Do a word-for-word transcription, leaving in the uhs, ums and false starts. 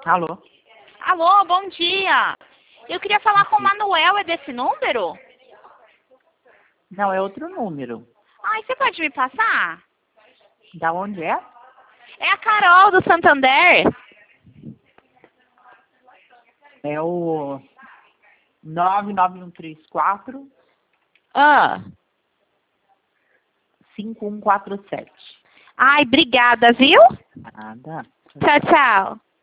Alô? Alô, bom dia. Eu queria falar com o Manuel, é desse número? Não, é outro número. Ai, você pode me passar? Da onde é? É a Carol do Santander. É o nove nove um três quatro, Ah. cinco um quatro sete. Ai, obrigada, viu? Nada. Tchau, tchau.